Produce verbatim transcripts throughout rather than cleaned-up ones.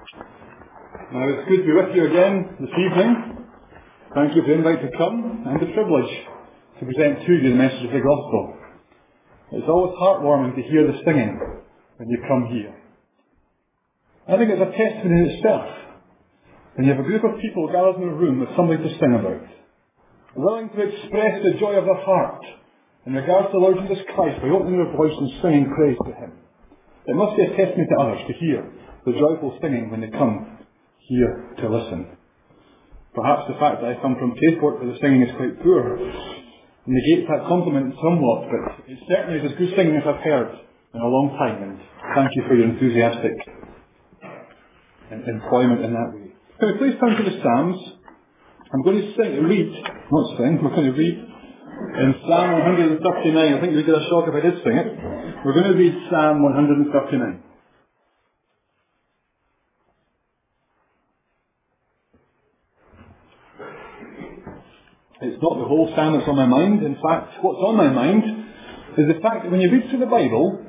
Now, it's good to be with you again this evening. Thank you for the invite to come and the privilege to present to you the message of the gospel. It's always heartwarming to hear the singing when you come here. I think it's a testimony in itself when you have a group of people gathered in a room with something to sing about, willing to express the joy of their heart in regards to the Lord Jesus Christ by opening their voice and singing praise to Him. It must be a testimony to others to hear the joyful singing when they come here to listen. Perhaps the fact that I come from Taysport where the singing is quite poor negates that compliment somewhat, but it certainly is as good singing as I've heard in a long time, and thank you for your enthusiastic employment in that way. Can we please turn to the Psalms? I'm going to sing, read, not sing, we're going to read in Psalm one thirty-nine. I think you'd get a shock if I did sing it. We're going to read Psalm one thirty-nine. It's not the whole psalm that's on my mind. In fact, what's on my mind is the fact that when you read through the Bible,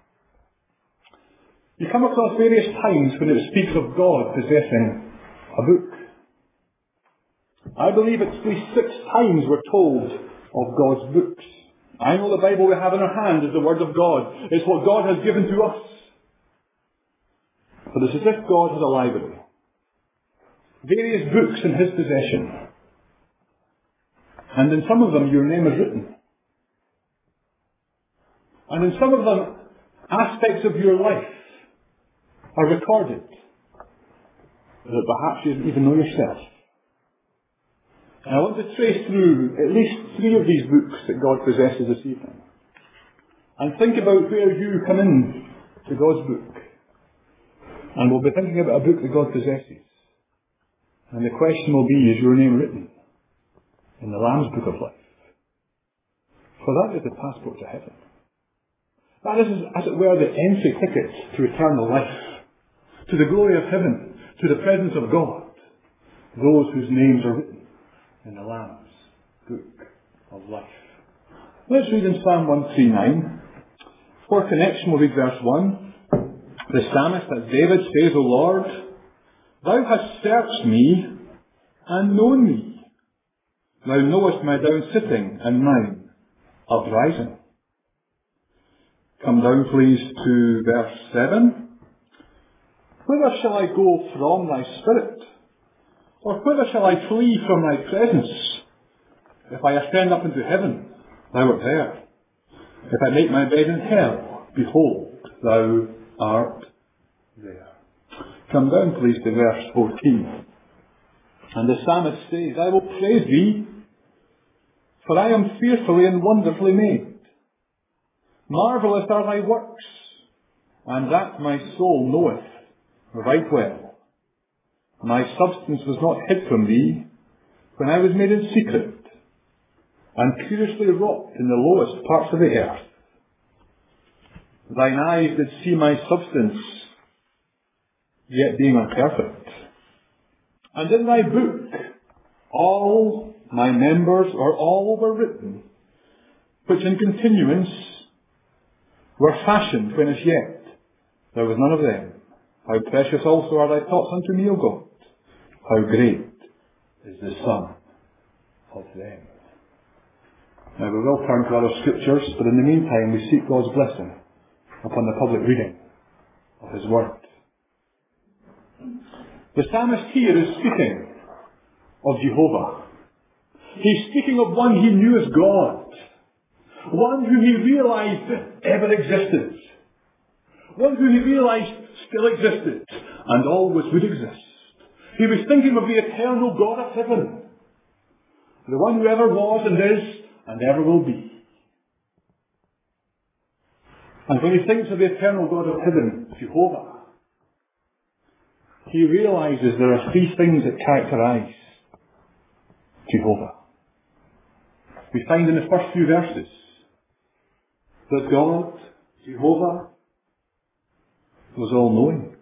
you come across various times when it speaks of God possessing a book. I believe it's at least six times we're told of God's books. I know the Bible we have in our hands is the Word of God. It's what God has given to us. But it's as if God has a library. Various books in His possession. And in some of them, your name is written. And in some of them, aspects of your life are recorded that perhaps you didn't even know yourself. And I want to trace through at least three of these books that God possesses this evening. And think about where you come in to God's book. And we'll be thinking about a book that God possesses. And the question will be, is your name written in the Lamb's Book of Life? For that is the passport to heaven. That is, as it were, the entry ticket to eternal life, to the glory of heaven, to the presence of God. Those whose names are written in the Lamb's Book of Life. Let's read in Psalm one thirty-nine. For connection, we'll read verse one. The psalmist, that's David, says, O Lord, Thou hast searched me and known me. Thou knowest my down sitting and mine uprising. Come down, please, to verse seven. Whither shall I go from thy spirit? Or whither shall I flee from thy presence? If I ascend up into heaven, thou art there. If I make my bed in hell, behold, thou art there. Come down, please, to verse fourteen. And the psalmist says, I will praise thee, for I am fearfully and wonderfully made. Marvellous are thy works, and that my soul knoweth right well. My substance was not hid from thee when I was made in secret, and curiously wrought in the lowest parts of the earth. Thine eyes did see my substance, yet being imperfect. And in thy book all my members are all overwritten, which in continuance were fashioned when as yet there was none of them. How precious also are thy thoughts unto me, O God. How great is the sum of them. Now we will turn to other scriptures, but in the meantime we seek God's blessing upon the public reading of His Word. The psalmist here is speaking of Jehovah. He's speaking of one he knew as God. One who he realized ever existed. One who he realized still existed and always would exist. He was thinking of the eternal God of heaven. The one who ever was and is and ever will be. And when he thinks of the eternal God of heaven, Jehovah, he realizes there are three things that characterize Jehovah. We find in the first few verses that God, Jehovah, was all-knowing.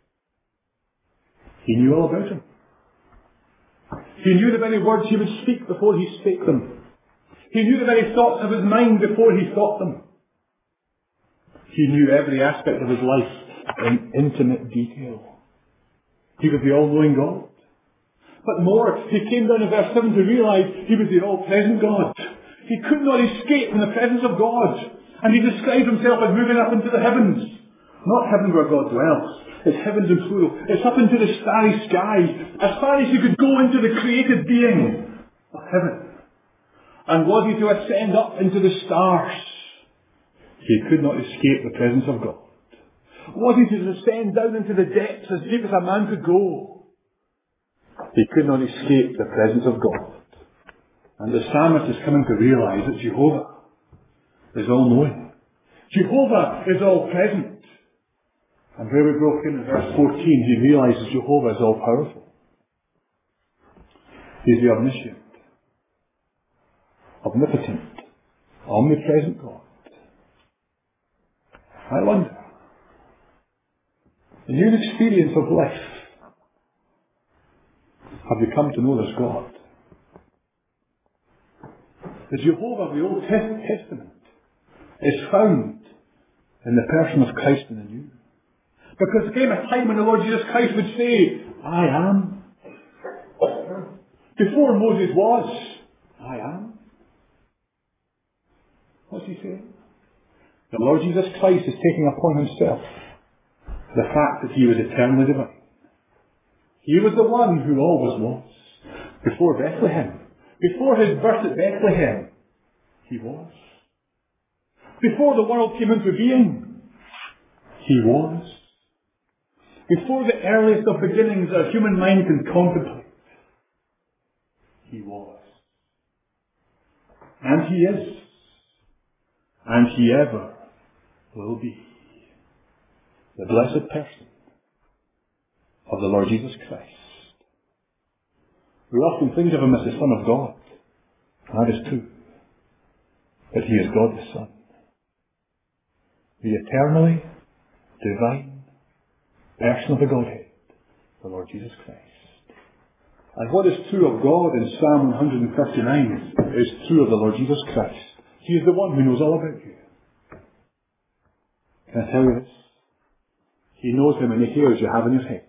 He knew all about him. He knew the very words he would speak before he spake them. He knew the very thoughts of his mind before he thought them. He knew every aspect of his life in intimate detail. He was the all-knowing God. But more, he came down in verse seven to realize he was the all-present God. He could not escape from the presence of God. And he described himself as moving up into the heavens. Not heaven where God dwells. It's heavens in plural. It's up into the starry skies. As far as he could go into the created being of heaven. And was he to ascend up into the stars, he could not escape the presence of God. Was he to descend down into the depths as deep as a man could go, he could not escape the presence of God. And the psalmist is coming to realize that Jehovah is all-knowing. Jehovah is all-present. And where we broke in in verse fourteen, he realizes Jehovah is all-powerful. He's the omniscient, omnipotent, omnipresent God. I wonder, in your experience of life, have you come to know this God? The Jehovah of the Old Testament is found in the person of Christ in the New. Because there came a time when the Lord Jesus Christ would say, I am. Before Moses was, I am. What's he saying? The Lord Jesus Christ is taking upon himself the fact that he was eternally divine. He was the one who always was. Before Bethlehem. Before his birth at Bethlehem, he was. Before the world came into being, he was. Before the earliest of beginnings a human mind can contemplate, he was. And he is. And he ever will be. The blessed person of the Lord Jesus Christ. We often think of him as the Son of God. That is true. But he is God the Son. The eternally divine person of the Godhead, the Lord Jesus Christ. And what is true of God in Psalm one thirty-nine is true of the Lord Jesus Christ. He is the one who knows all about you. Can I tell you this? He knows how many hairs you have in your head.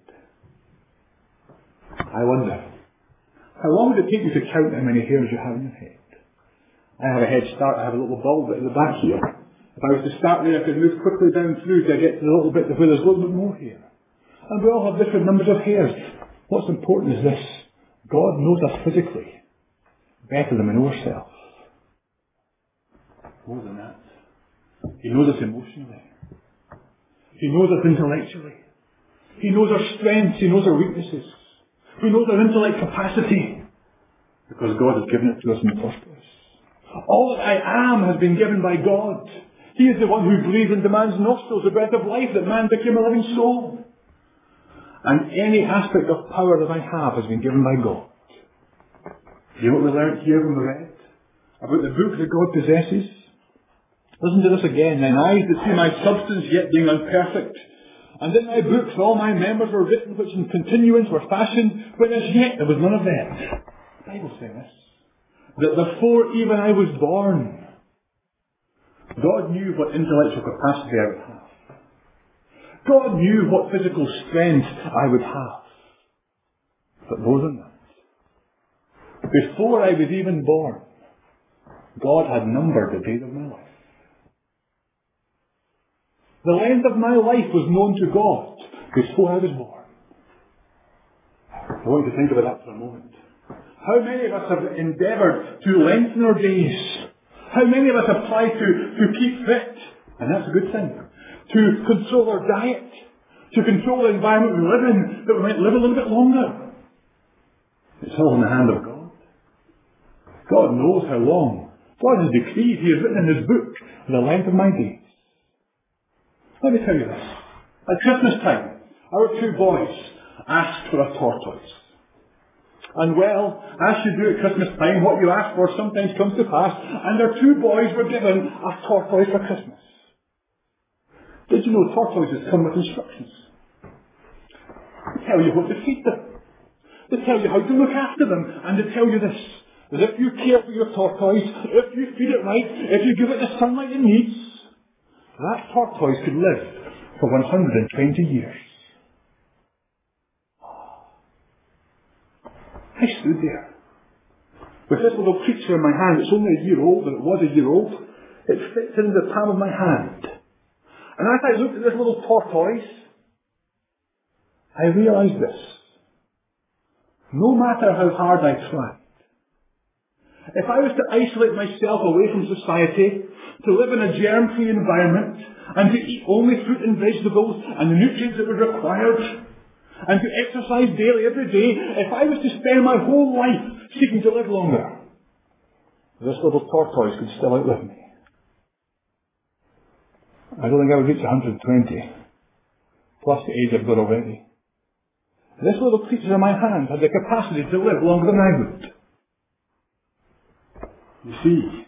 I wonder, how long would it take you to count how many hairs you have in your head? I have a head start, I have a little bulb at the back here. If I was to start there, I could move quickly down through to get to the little bit where there's a little bit more hair. And we all have different numbers of hairs. What's important is this. God knows us physically better than we know ourselves. More than that. He knows us emotionally. He knows us intellectually. He knows our strengths. He knows our weaknesses. He knows our intellect capacity. Because God has given it to us in the first place. All that I am has been given by God. He is the one who breathed into man's nostrils the breath of life, that man became a living soul. And any aspect of power that I have has been given by God. You know what we learned here when we read? About the book that God possesses? Listen to this again. Thine eyes that see my substance yet being unperfect. And in my books all my members were written, which in continuance were fashioned, when as yet there was none of them. The Bible says this. That before even I was born, God knew what intellectual capacity I would have. God knew what physical strength I would have. But more than that, before I was even born, God had numbered the days of my life. The length of my life was known to God before I was born. I want you to think about that for a moment. How many of us have endeavoured to lengthen our days? How many of us have tried to, to keep fit? And that's a good thing. To control our diet. To control the environment we live in, that we might live a little bit longer. It's all in the hand of God. God knows how long. God has decreed. He has written in His book the length of my days. Let me tell you this. At Christmas time, our two boys asked for a tortoise. And well, as you do at Christmas time, what you ask for sometimes comes to pass, and their two boys were given a tortoise for Christmas. Did you know tortoises come with instructions? They tell you what to feed them. They tell you how to look after them, and they tell you this, that if you care for your tortoise, if you feed it right, if you give it the sunlight it needs, that tortoise could live for one hundred twenty years. I stood there with this little creature in my hand. It's only a year old, and it was a year old. It fits into the palm of my hand. And as I looked at this little tortoise, I realised this. No matter how hard I tried, if I was to isolate myself away from society, to live in a germ-free environment, and to eat only fruit and vegetables and the nutrients that were required, and to exercise daily every day, if I was to spend my whole life seeking to live longer, this little tortoise could still outlive me. I don't think I would reach one hundred twenty, plus the age I've got already. This little creature in my hand had the capacity to live longer than I would. You see,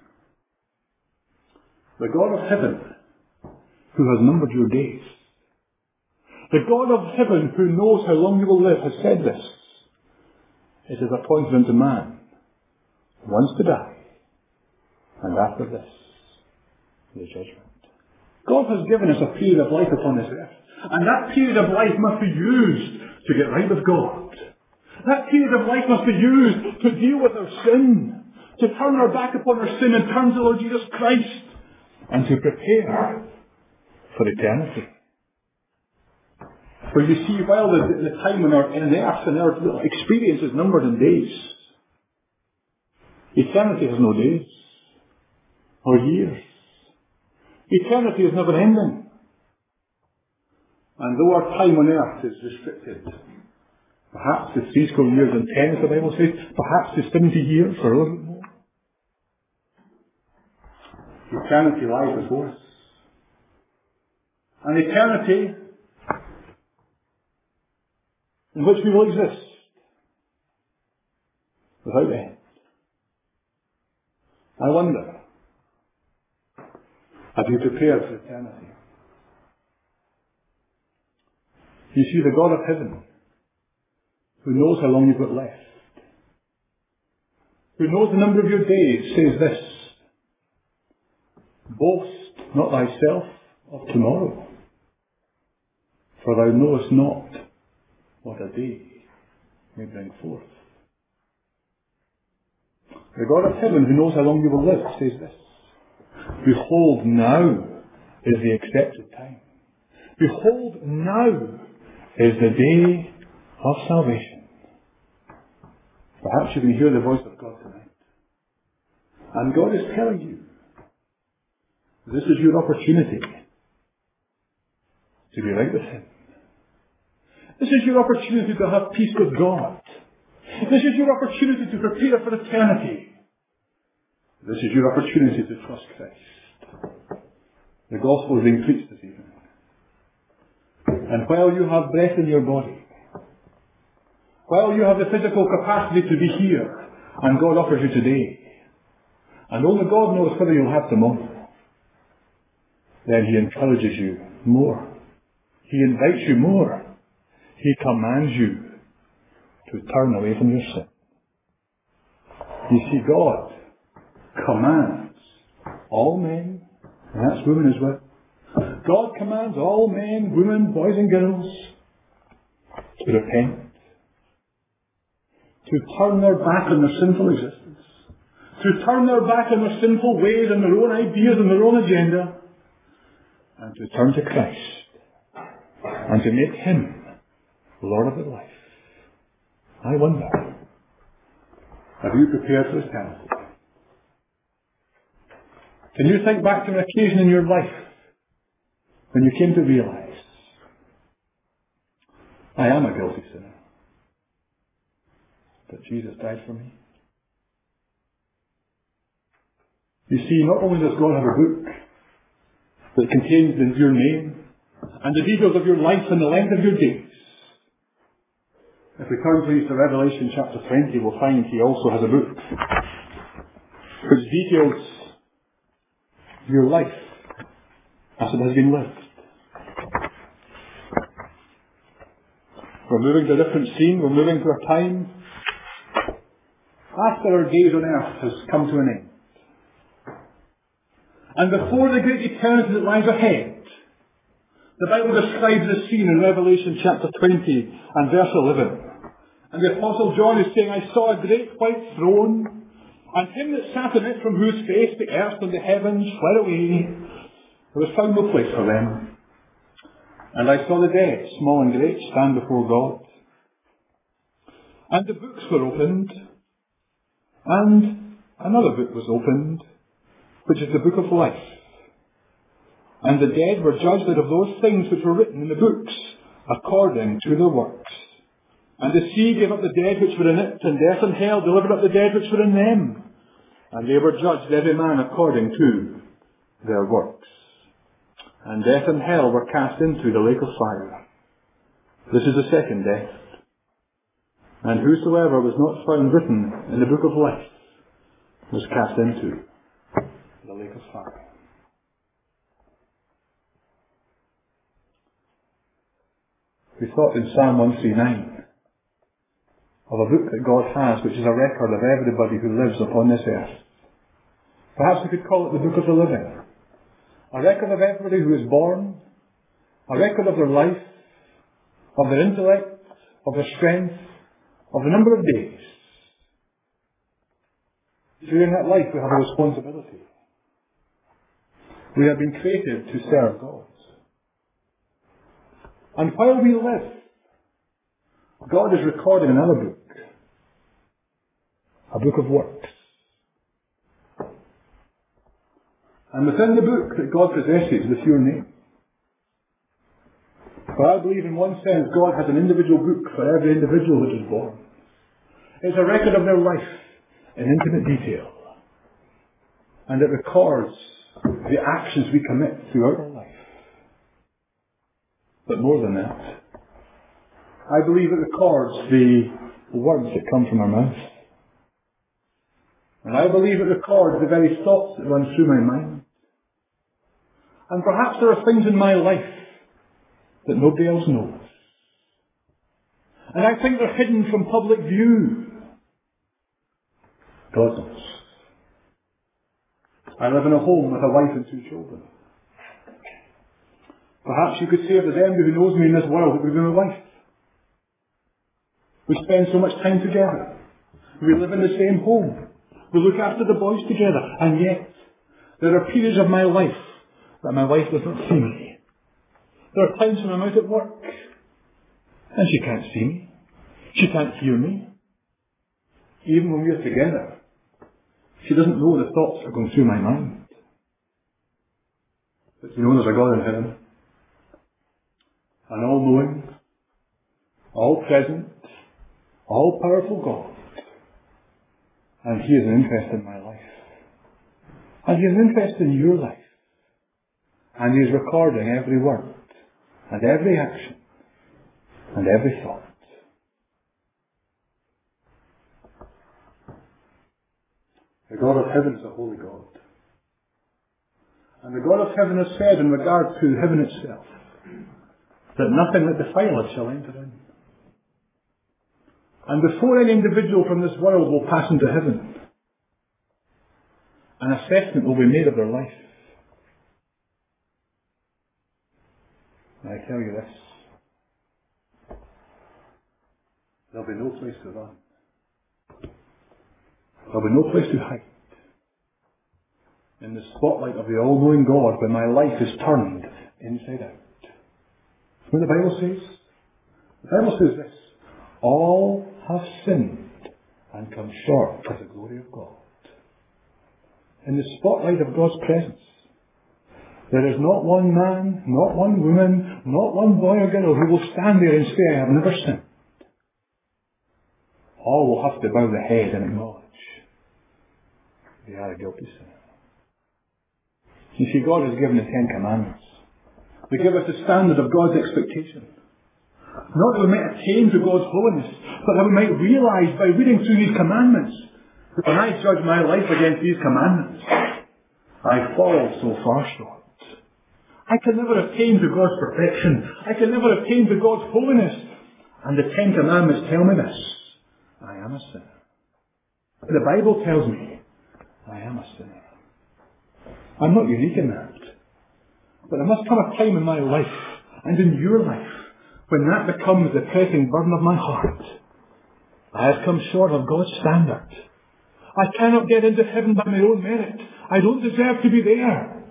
the God of heaven, who has numbered your days, the God of heaven who knows how long you will live, has said this. It is appointed unto man once to die, and after this, the judgment. God has given us a period of life upon this earth, and that period of life must be used to get right with God. That period of life must be used to deal with our sin, to turn our back upon our sin and turn to the Lord Jesus Christ, and to prepare for eternity. For you see, while the, the time on our on earth and our experience is numbered in days, eternity has no days or years. Eternity is never ending. And though our time on earth is restricted, perhaps to three score years and ten, as the Bible says, perhaps to seventy years or a little bit more, eternity lies before us. An eternity in which we will exist without end. I wonder, have you prepared for eternity? You see, the God of heaven, who knows how long you've got left, who knows the number of your days, says this: boast not thyself of tomorrow, for thou knowest not what a day may bring forth. The God of heaven, who knows how long you will live, says this: behold, now is the accepted time. Behold, now is the day of salvation. Perhaps you can hear the voice of God tonight. And God is telling you, this is your opportunity to be right with Him. This is your opportunity to have peace with God. This is your opportunity to prepare for eternity. This is your opportunity to trust Christ. The gospel is being preached this evening. And while you have breath in your body, while you have the physical capacity to be here, and God offers you today, and only God knows whether you'll have tomorrow, then He encourages you more. He invites you more. He commands you to turn away from your sin. You see, God commands all men, and that's women as well. God commands all men, women, boys and girls to repent, to turn their back on their sinful existence, to turn their back on their sinful ways and their own ideas and their own agenda, and to turn to Christ and to make Him Lord of their life. I wonder, have you prepared for eternity? Can you think back to an occasion in your life when you came to realize, I am a guilty sinner, but Jesus died for me? You see, not only does God have a book that contains your name and the details of your life and the length of your days. If we turn please to Revelation chapter twenty, we'll find He also has a book which details your life as it has been lived. We're moving to a different scene. We're moving to a time after our days on earth has come to an end. And before the great eternity that lies ahead, the Bible describes the scene in Revelation chapter twenty and verse eleven And the Apostle John is saying, I saw a great white throne, and him that sat on it, from whose face the earth and the heavens fled away. There was found no place for them. And I saw the dead, small and great, stand before God. And the books were opened, and another book was opened, which is the book of life. And the dead were judged out of those things which were written in the books, according to their works. And the sea gave up the dead which were in it, and death and hell delivered up the dead which were in them. And they were judged every man according to their works. And death and hell were cast into the lake of fire. This is the second death. And whosoever was not found written in the book of life was cast into the lake of fire. We thought in Psalm one thirty-nine of a book that God has, which is a record of everybody who lives upon this earth. Perhaps we could call it the book of the living. A record of everybody who is born, a record of their life, of their intellect, of their strength, of the number of days. During that life we have a responsibility. We have been created to serve God. And while we live, God is recording another book. A book of works. And within the book that God possesses is your name. For I believe in one sense God has an individual book for every individual that is born. It's a record of their life in intimate detail. And it records the actions we commit throughout our life. But more than that, I believe it records the words that come from our mouth. And I believe it records the very thoughts that run through my mind. And perhaps there are things in my life that nobody else knows. And I think they're hidden from public view. God knows. I live in a home with a wife and two children. Perhaps you could say if there's anybody who knows me in this world, it would be my wife. We spend so much time together. We live in the same home. We look after the boys together. And yet, there are periods of my life that my wife does not see me. There are times when I'm out at work and she can't see me. She can't hear me. Even when we're together, she doesn't know the thoughts that are going through my mind. But you know there's a God in heaven. An all-knowing, all-present, all-powerful God. And He has an interest in my life. And He has an interest in your life. And He is recording every word, and every action, and every thought. The God of heaven is a holy God. And the God of heaven has said in regard to heaven itself, that nothing that defileth shall enter in. And before any individual from this world will pass into heaven, an assessment will be made of their life. And I tell you this, there'll be no place to run. There'll be no place to hide in the spotlight of the all-knowing God when my life is turned inside out. What the Bible says? The Bible says this, all have sinned and come short of the glory of God. In the spotlight of God's presence, there is not one man, not one woman, not one boy or girl who will stand there and say, I have never sinned. All will have to bow the head and acknowledge they are a guilty sinner. You see, God has given the Ten Commandments. They give us the standard of God's expectation. Not that we might attain to God's holiness, but that we might realize by reading through these commandments that when I judge my life against these commandments, I fall so far short. I can never attain to God's perfection. I can never attain to God's holiness. And the Ten Commandments tell me this. I am a sinner. The Bible tells me I am a sinner. I'm not unique in that. But there must come a time in my life and in your life when that becomes the pressing burden of my heart. I have come short of God's standard. I cannot get into heaven by my own merit. I don't deserve to be there.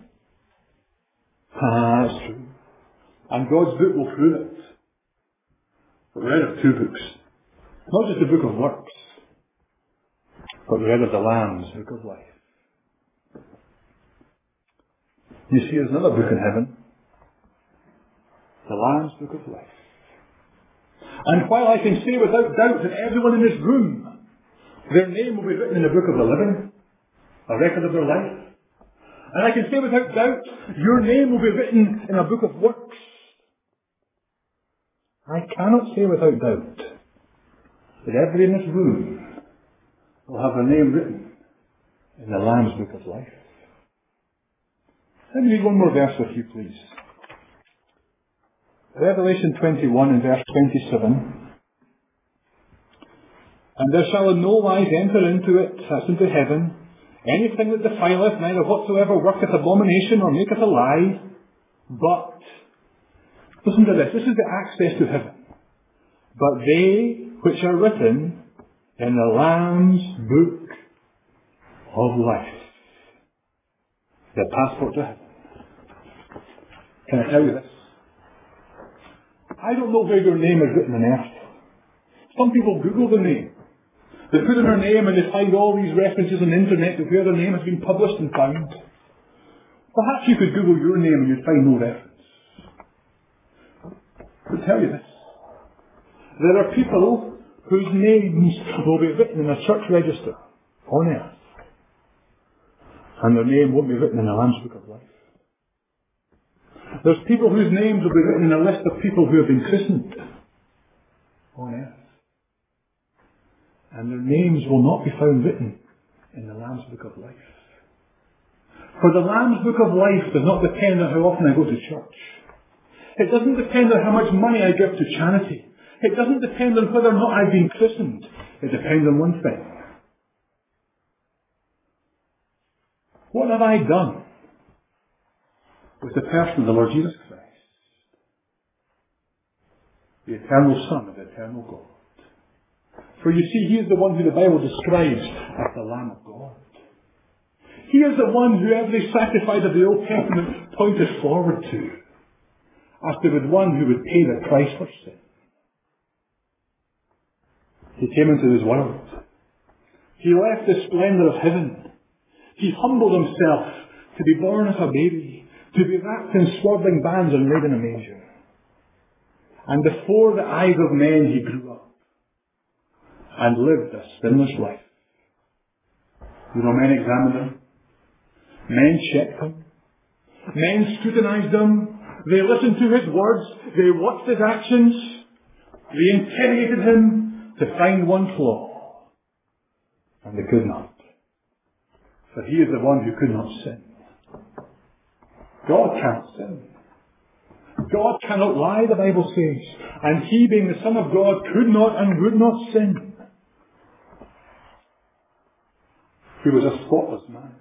Ah, that's true. And God's book will prove it. But we read of two books. Not just the book of works, but we read of the Lamb's book of life. You see, there's another book in heaven. The Lamb's book of life. And while I can say without doubt that everyone in this room, their name will be written in the book of the living, a record of their life. And I can say without doubt, your name will be written in a book of works. I cannot say without doubt that everybody in this room will have their name written in the Lamb's book of life. Let me read one more verse with you, please. Revelation twenty-one and verse twenty-seven. And there shall in no wise enter into it, that's into heaven, anything that defileth, neither whatsoever worketh abomination or maketh a lie, but, listen to this, this is the access to heaven. But they which are written in the Lamb's book of life. The passport to heaven. Can I tell you this? I don't know where your name is written on earth. Some people Google the name. They put in their name and they find all these references on the internet to where their name has been published and found. Perhaps you could Google your name and you'd find no reference. I'll tell you this. There are people whose names will be written in a church register on earth. And their name won't be written in the Lamb's book of life. There's people whose names will be written in a list of people who have been christened on earth. And their names will not be found written in the Lamb's book of life. For the Lamb's book of life does not depend on how often I go to church. It doesn't depend on how much money I give to charity. It doesn't depend on whether or not I've been christened. It depends on one thing. What have I done with the person of the Lord Jesus Christ? The eternal Son of the eternal God. For you see, He is the one who the Bible describes as the Lamb of God. He is the one who every sacrifice of the Old Testament pointed forward to, as there was one who would pay the price for sin. He came into this world. He left the splendour of heaven. He humbled Himself to be born as a baby, to be wrapped in swaddling bands and laid in a manger. And before the eyes of men He grew up and lived a sinless life. You know, men examined Him. Men checked Him. Men scrutinized Him. They listened to His words. They watched His actions. They interrogated Him to find one flaw. And they could not. For He is the one who could not sin. God cannot sin. God cannot lie, the Bible says. And He, being the Son of God, could not and would not sin. He was a spotless man.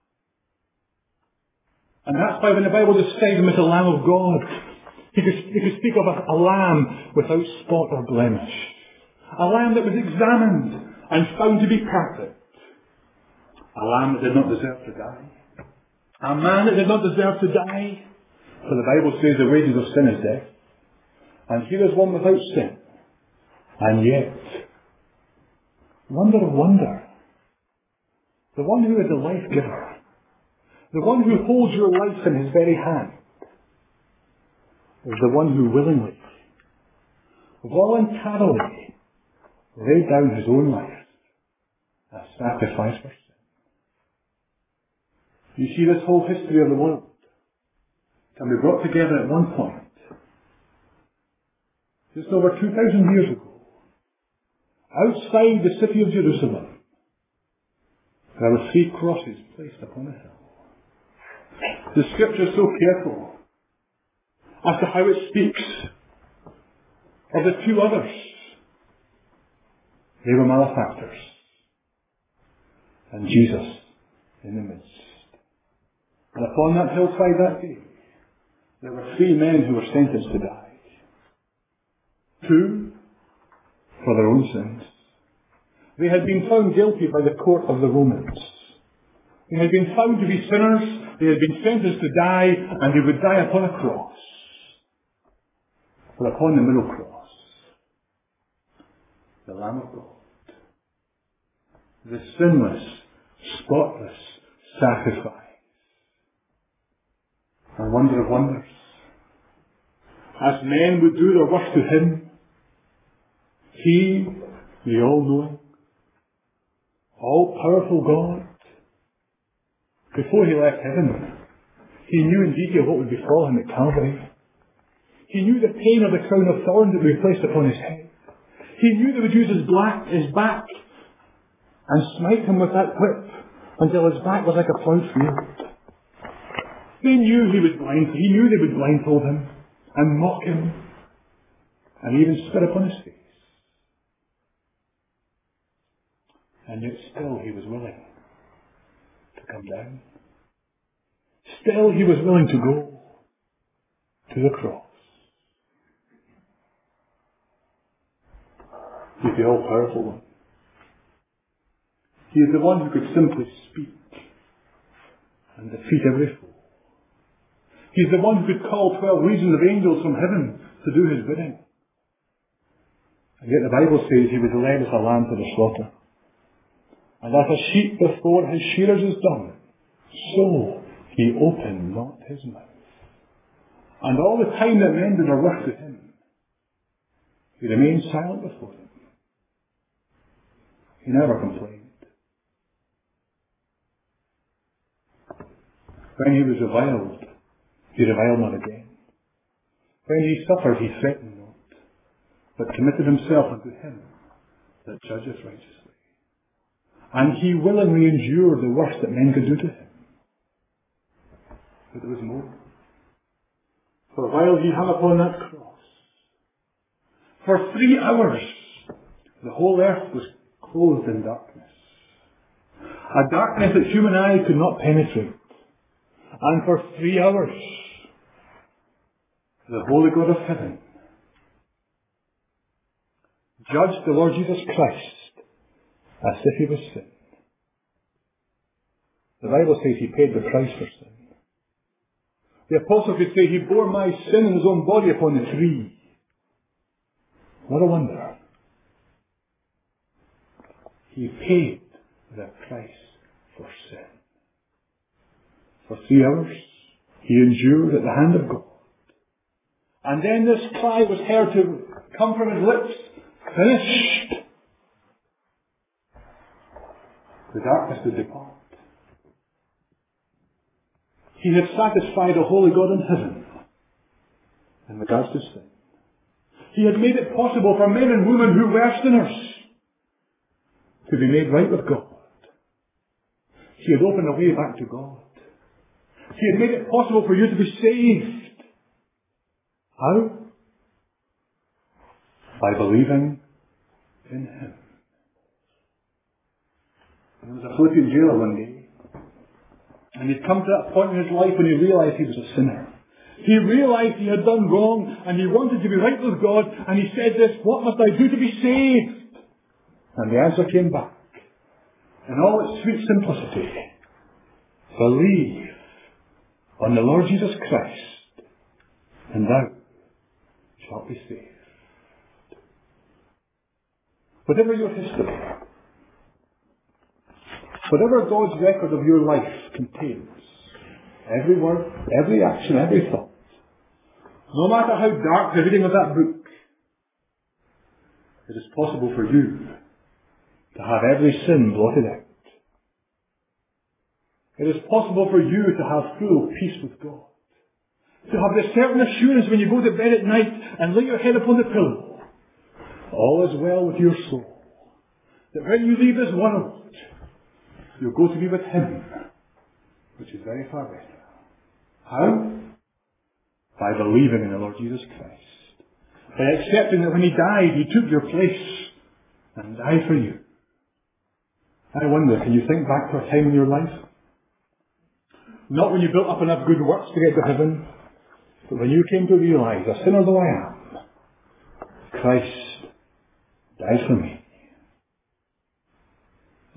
And that's why when the Bible describes Him as the Lamb of God, you could, you could speak of a, a lamb without spot or blemish. A lamb that was examined and found to be perfect. A lamb that did not deserve to die. A man that did not deserve to die. For the Bible says the wages of sin is death. And here is one without sin. And yet, wonder of wonder, the one who is the life giver, the one who holds your life in His very hand, is the one who willingly, voluntarily laid down His own life as sacrifice for sin. You see, this whole history of the world can be brought together at one point. Just over two thousand years ago, outside the city of Jerusalem, there were three crosses placed upon a hill. The Scripture is so careful as to how it speaks of the two others. They were malefactors. And Jesus in the midst. And upon that hillside that day, there were three men who were sentenced to die. Two for their own sins. They had been found guilty by the court of the Romans. They had been found to be sinners. They had been sentenced to die, and they would die upon a cross. But upon the middle cross, the Lamb of God, the sinless, spotless sacrifice. And wonder of wonders, as men would do their worst to him, he, the all-knowing, all-powerful God, before he left heaven, he knew in detail what would befall him at Calvary. He knew the pain of the crown of thorns that would be placed upon his head. He knew they would use his, black, his back and smite him with that whip until his back was like a ploughed field. They knew he would blind, he knew they would blindfold him and mock him and even spit upon his face. And yet still he was willing to come down. Still he was willing to go to the cross. He's the all-powerful one. He is the one who could simply speak and defeat every foe. He's the one who could call twelve legions of angels from heaven to do his bidding. And yet the Bible says he was led as a lamb to the slaughter. And as a sheep before his shearers is dumb, so he opened not his mouth. And all the time that men did their work to him, he remained silent before them. He never complained. When he was reviled, he reviled not again. When he suffered, he threatened not, but committed himself unto him that judgeth righteously. And he willingly endured the worst that men could do to him. But there was more. For while he hung upon that cross, for three hours, the whole earth was clothed in darkness. A darkness that human eye could not penetrate. And for three hours, the Holy God of heaven judged the Lord Jesus Christ as if he was sin. The Bible says he paid the price for sin. The apostle could say he bore my sin in his own body upon the tree. What a wonder. He paid the price for sin. For three hours, he endured at the hand of God. And then this cry was heard to come from his lips, finished. The darkness did depart. He had satisfied a holy God in heaven in regards to sin. He had made it possible for men and women who were sinners to be made right with God. He had opened a way back to God. He had made it possible for you to be saved. How? By believing in him. There was a Philippian jailer one day, and he'd come to that point in his life when he realized he was a sinner. He realized he had done wrong, and he wanted to be right with God, and he said this, what must I do to be saved? And the answer came back, in all its sweet simplicity. Believe on the Lord Jesus Christ, and thou shalt be saved. Whatever your history, whatever God's record of your life contains, every word, every action, every thought, no matter how dark the reading of that book, it is possible for you to have every sin blotted out. It is possible for you to have full peace with God. To have the certain assurance when you go to bed at night and lay your head upon the pillow, all is well with your soul. That when you leave this world, you'll go to be with him, which is very far better. How? By believing in the Lord Jesus Christ. By accepting that when he died, he took your place and died for you. I wonder, can you think back to a time in your life? Not when you built up enough good works to get to heaven, but when you came to realize, a sinner though I am, Christ died for me.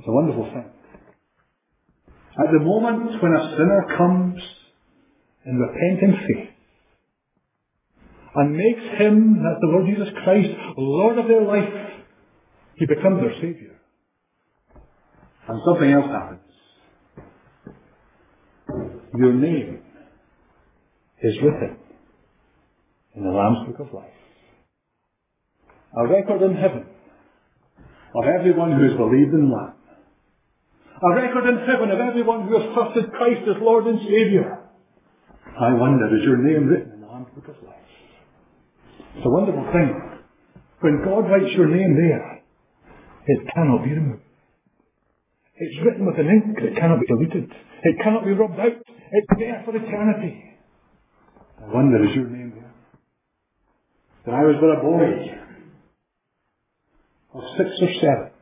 It's a wonderful thing. At the moment when a sinner comes in repentant faith and makes Him, that's the Lord Jesus Christ, Lord of their life, He becomes their Saviour. And something else happens. Your name is written in the Lamb's Book of Life. A record in heaven of everyone who has believed in the Lamb. A record in heaven of everyone who has trusted Christ as Lord and Saviour. I wonder, is your name written in the Lamb's Book of Life? It's a wonderful thing. When God writes your name there, it cannot be removed. It's written with an ink that cannot be deleted. It cannot be rubbed out. It's there for eternity. I wonder, is your name there? When I was but a boy of six or seven,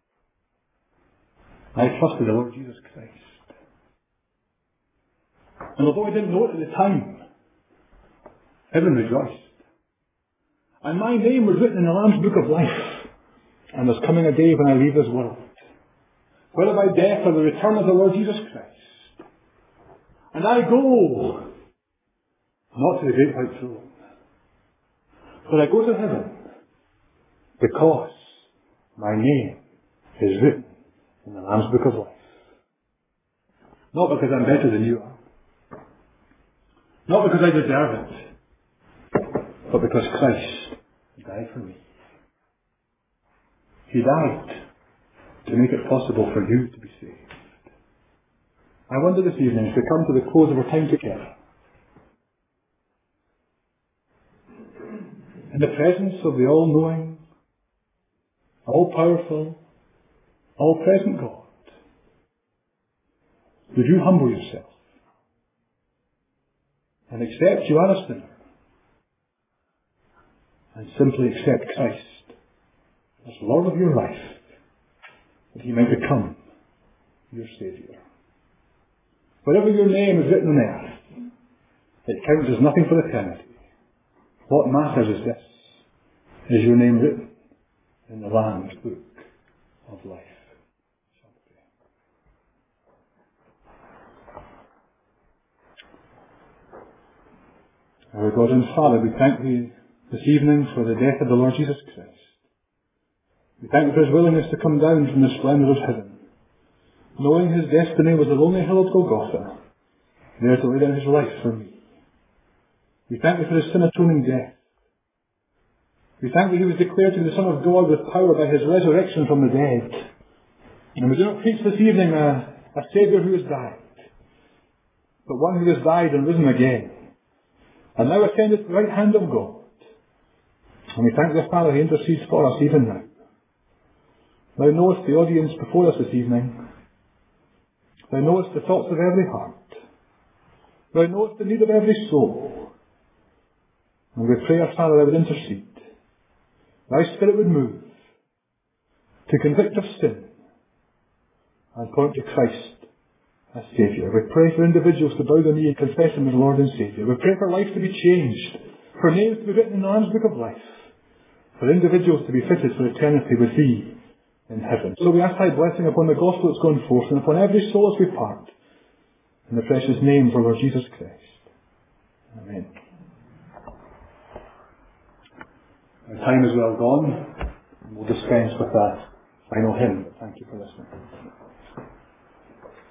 I trusted the Lord Jesus Christ. And although I didn't know it at the time, heaven rejoiced. And my name was written in the Lamb's Book of Life. And there's coming a day when I leave this world, whether by death or the return of the Lord Jesus Christ. And I go, not to the great white throne, but I go to heaven because my name is written in the Lamb's Book of Life. Not because I'm better than you are. Not because I deserve it. But because Christ died for me. He died to make it possible for you to be saved. I wonder this evening, as we come to the close of our time together, in the presence of the all-knowing, all-powerful, all-present God, would you humble yourself and accept you are a sinner and simply accept Christ as Lord of your life, that He might become your Saviour? Wherever your name is written on earth, it counts as nothing for eternity. What matters is this: is your name written in the Lamb's Book of Life? Our God and Father, we thank Thee this evening for the death of the Lord Jesus Christ. We thank Thee for His willingness to come down from the splendour of heaven, knowing His destiny was the lonely hill of Golgotha, there to lay down His life for me. We thank Thee for His sin-atoning death. We thank Thee He was declared to be the Son of God with power by His resurrection from the dead. And we do not preach this evening a, a Saviour who has died, but one who has died and risen again, and now ascended to the right hand of God. And we thank the Father, He intercedes for us even now. Thou knowest the audience before us this evening. Thou knowest the thoughts of every heart. Thou knowest the need of every soul. And we pray, our Father, Thou would intercede. Thy Spirit would move to convict of sin and point to Christ as Saviour. We pray for individuals to bow the knee and confess Him as Lord and Saviour. We pray for life to be changed, for names to be written in the Lamb's Book of Life, for individuals to be fitted for eternity with Thee in heaven. So we ask Thy blessing upon the gospel that's gone forth and upon every soul as we part, in the precious name of our Lord Jesus Christ. Amen. Our time is well gone, and we'll dispense with that final hymn. Thank you for listening.